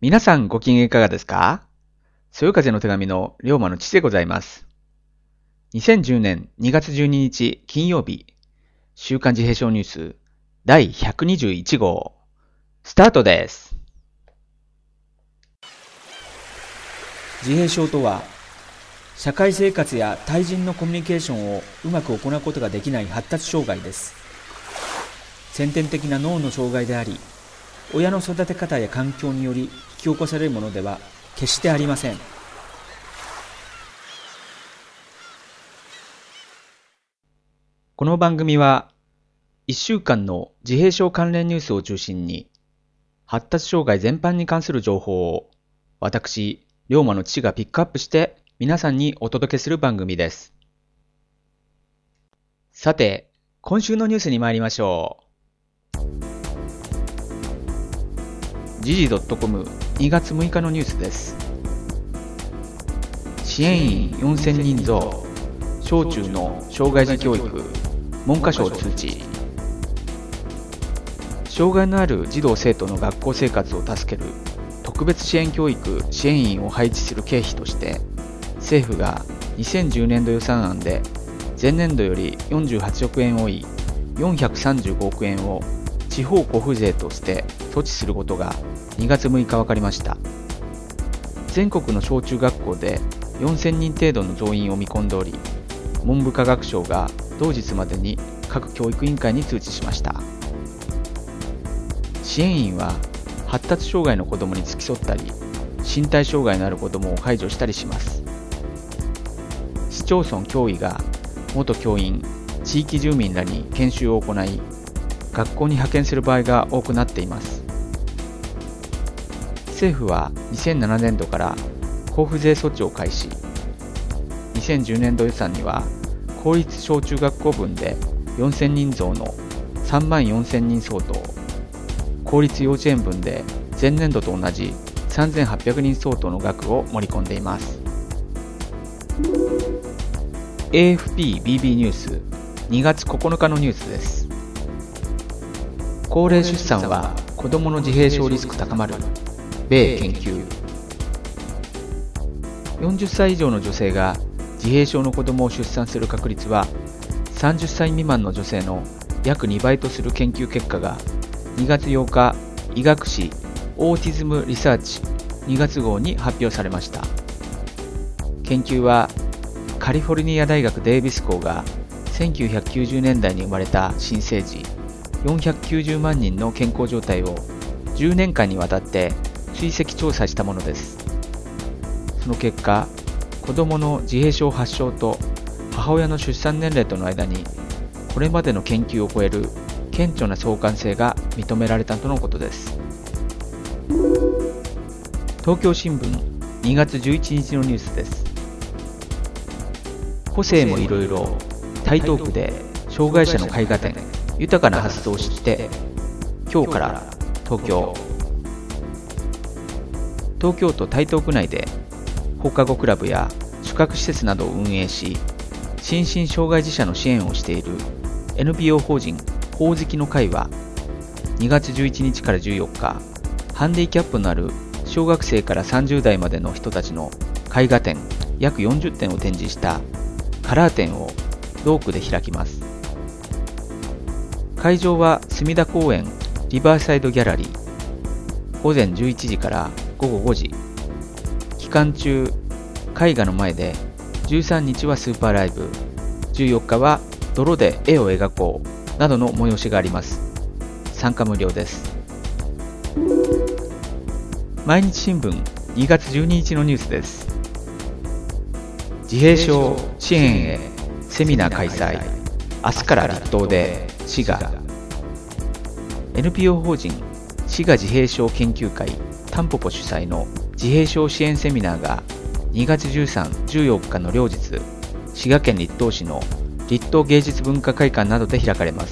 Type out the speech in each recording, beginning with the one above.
皆さんご機嫌いかがですか？そよ風の手紙の龍馬の父でございます。2010年2月12日金曜日、週刊自閉症ニュース第121号、スタートです。 自閉症とは、社会生活や対人のコミュニケーションをうまく行うことができない発達障害です。先天的な脳の障害であり、親の育て方や環境により引き起こされるものでは決してありません。 この番組は1週間の自閉症関連ニュースを中心に発達障害全般に関する情報を私、龍馬の父がピックアップして皆さんにお届けする番組です。さて、今週のニュースに参りましょう。時事 .com 2月6日のニュースです。支援員4000人増、小中の障害児教育、文科省通知。障害のある児童生徒の学校生活を助ける特別支援教育支援員を配置する経費として、政府が2010年度予算案で前年度より48億円多い435億円を地方交付税として措置することが2月6日分かりました。全国の小中学校で4000人程度の増員を見込んでおり、文部科学省が同日までに各教育委員会に通知しました。支援員は発達障害の子どもに付き添ったり、身体障害のある子どもを介助したりします。市町村教委が元教員、地域住民らに研修を行い、学校に派遣する場合が多くなっています。政府は2007年度から交付税措置を開始。2010年度予算には公立小中学校分で4000人増の3万4000人相当、公立幼稚園分で前年度と同じ3800人相当の額を盛り込んでいます。AFP/BB ニュース2月9日のニュースです。高齢出産は子どもの自閉症リスク高まる。米研究。40歳以上の女性が自閉症の子どもを出産する確率は30歳未満の女性の約2倍とする研究結果が2月8日医学誌オーティズムリサーチ2月号に発表されました。研究はカリフォルニア大学デイビス校が1990年代に生まれた新生児490万人の健康状態を10年間にわたって追跡調査したものです。その結果、子どもの自閉症発症と母親の出産年齢との間にこれまでの研究を超える顕著な相関性が認められたとのことです。東京新聞2月11日のニュースです。個性もいろいろ、台東区で障害者の絵画展、豊かな発想を知って、今日から東京都台東区内で放課後クラブや宿泊施設などを運営し、心身障害児者の支援をしている NPO 法人ほおずきの会は2月11日から14日、ハンディキャップのある小学生から30代までの人たちの絵画展約40点を展示したカラー展を同区で開きます。会場は隅田公園リバーサイドギャラリー、午前11時から午後5時。期間中、絵画の前で13日はスーパーライブ、14日は泥で絵を描こうなどの催しがあります。参加無料です。毎日新聞2月12日のニュースです。自閉症支援へセミナー開催、明日から立東で滋賀。 NPO 法人滋賀自閉症研究会タンポポ主催の自閉症支援セミナーが2月13、14日の両日、滋賀県栗東市の栗東芸術文化会館などで開かれます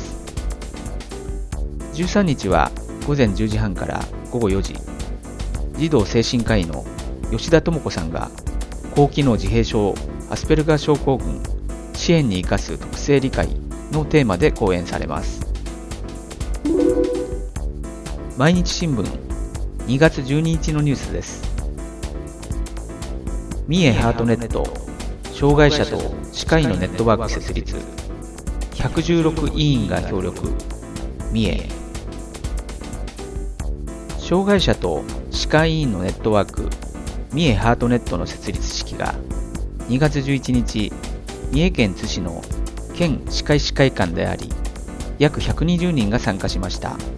。13日は午前10時半から午後4時、児童精神科医の吉田智子さんが高機能自閉症アスペルガー症候群支援に生かす特性理解のテーマで講演されます。毎日新聞 2月12日のニュースです。三重ハートネット、障害者と歯科医のネットワーク設立、116委員が協力、三重。障害者と歯科医員のネットワーク、三重ハートネットの設立式が2月11日、三重県津市の県歯科医師会館であり、約120人が参加しました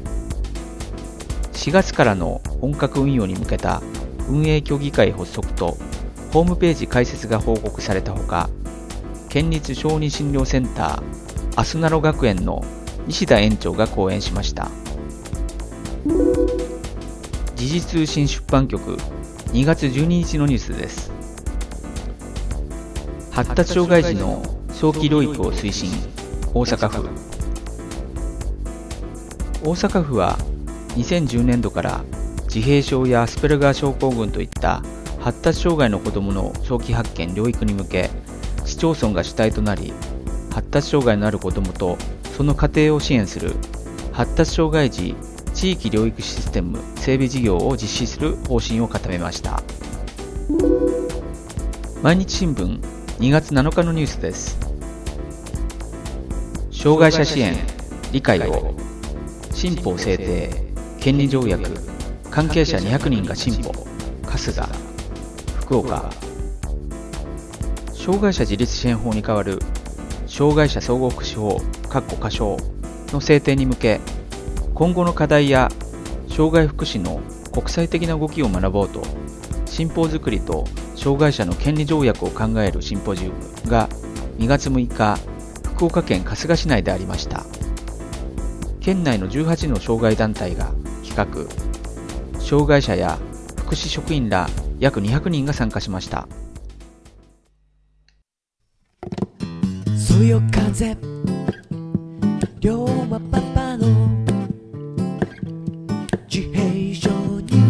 。4月からの本格運用に向けた運営協議会発足とホームページ開設が報告されたほか、県立小児診療センターアスナロ学園の西田園長が講演しました。時事通信出版局2月12日のニュースです。発達障害児の早期療育を推進、大阪府。大阪府は2010年度から自閉症やアスペルガー症候群といった発達障害の子どもの早期発見・療育に向け、市町村が主体となり、発達障害のある子どもとその家庭を支援する発達障害児地域療育システム整備事業を実施する方針を固めました。毎日新聞2月7日のニュースです。障害者支援・理解を新法制定権利条約関係者200人が進歩、春日。福岡。障害者自立支援法に代わる障害者総合福祉法仮称の制定に向け、今後の課題や障害福祉の国際的な動きを学ぼうと、新法づくりと障害者の権利条約を考えるシンポジウムが2月6日、福岡県春日市内でありました。県内の18の障害団体が企画、障害者や福祉職員ら約200人が参加しました。 そよ風龍馬パパの自閉症ニュ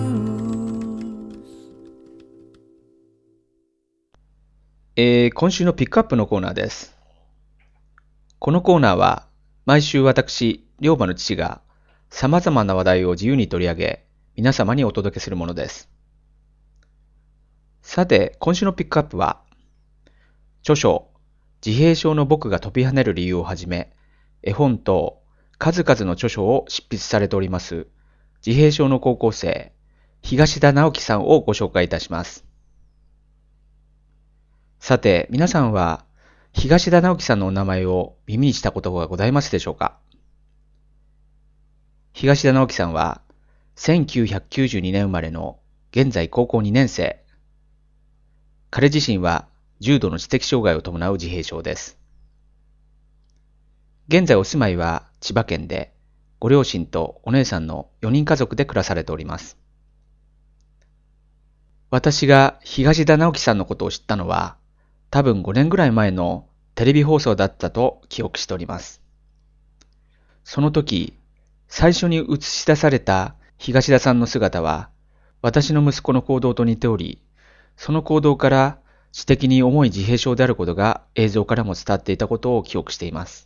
ース。今週のピックアップのコーナーです。このコーナーは毎週私、龍馬の父が様々な話題を自由に取り上げ、皆様にお届けするものです。さて、今週のピックアップは、著書、自閉症の僕が飛び跳ねる理由をはじめ、絵本等、数々の著書を執筆されております、自閉症の高校生、東田直樹さんをご紹介いたします。さて、皆さんは、東田直樹さんのお名前を耳にしたことがございますでしょうか？東田直樹さんは、1992年生まれの現在高校2年生。彼自身は重度の知的障害を伴う自閉症です。現在お住まいは千葉県で、ご両親とお姉さんの4人家族で暮らされております。私が東田直樹さんのことを知ったのは、多分5年ぐらい前のテレビ放送だったと記憶しております。その時、最初に映し出された東田さんの姿は、私の息子の行動と似ており、その行動から知的に重い自閉症であることが映像からも伝わっていたことを記憶しています。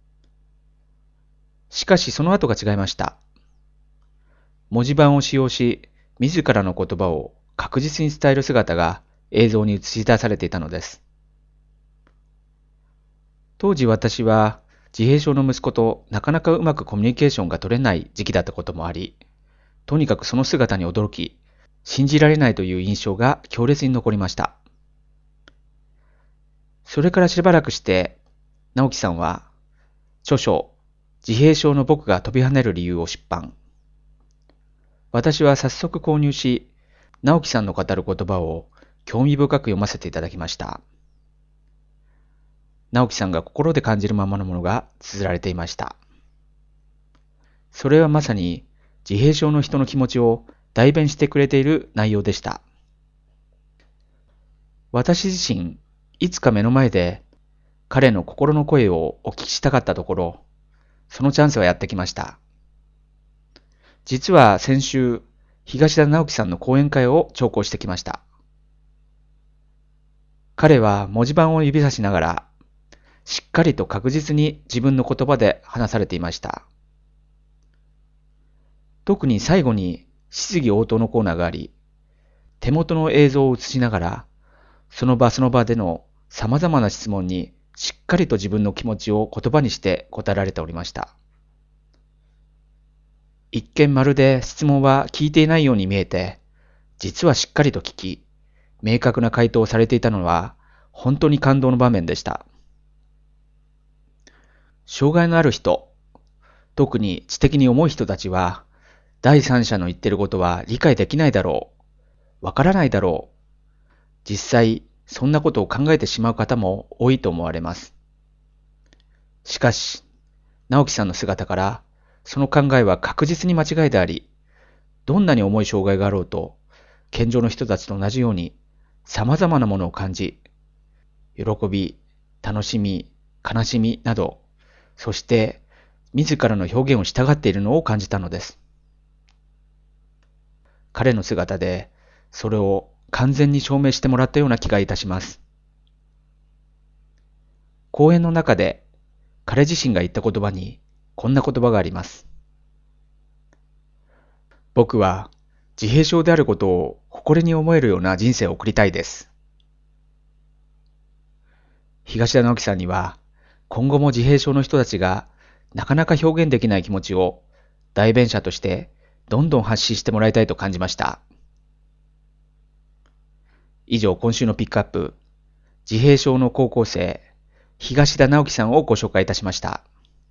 しかしその後が違いました。文字盤を使用し、自らの言葉を確実に伝える姿が映像に映し出されていたのです。当時私は自閉症の息子となかなかうまくコミュニケーションが取れない時期だったこともあり、とにかくその姿に驚き、信じられないという印象が強烈に残りました。それからしばらくして、直樹さんは、著書、自閉症の僕が飛び跳ねる理由を出版。私は早速購入し、直樹さんの語る言葉を興味深く読ませていただきました。直樹さんが心で感じるままのものが綴られていました。それはまさに自閉症の人の気持ちを代弁してくれている内容でした。私自身、いつか目の前で彼の心の声をお聞きしたかったところ、そのチャンスはやってきました。実は先週、東田直樹さんの講演会を聴講してきました。彼は文字盤を指さしながら、しっかりと確実に自分の言葉で話されていました。特に最後に質疑応答のコーナーがあり、手元の映像を映しながら、その場での様々な質問にしっかりと自分の気持ちを言葉にして答えられておりました。一見まるで質問は聞いていないように見えて、実はしっかりと聞き、明確な回答をされていたのは本当に感動の場面でした。障害のある人、特に知的に重い人たちは、第三者の言ってることは理解できないだろう、わからないだろう。実際、そんなことを考えてしまう方も多いと思われます。しかし、直樹さんの姿から、その考えは確実に間違いであり、どんなに重い障害があろうと、健常の人たちと同じように様々なものを感じ、喜び、楽しみ、悲しみなど、そして自らの表現をしたがっているのを感じたのです。彼の姿でそれを完全に証明してもらったような気がいたします。講演の中で彼自身が言った言葉にこんな言葉があります。僕は自閉症であることを誇りに思えるような人生を送りたいです。東田直樹さんには今後も自閉症の人たちがなかなか表現できない気持ちを代弁者としてどんどん発信してもらいたいと感じました。以上、今週のピックアップ、自閉症の高校生、東田直樹さんをご紹介いたしました。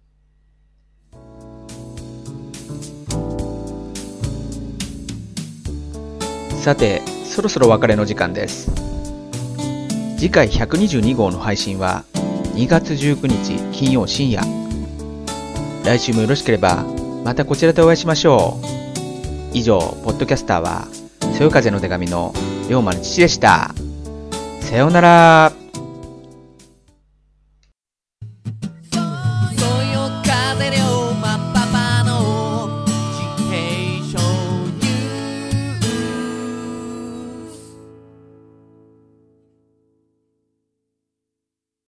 さて、そろそろお別れの時間です。次回122号の配信は2月19日金曜深夜。来週もよろしければまたこちらでお会いしましょう。以上、ポッドキャスターはそよ風の手紙の龍馬の父でした。さようなら。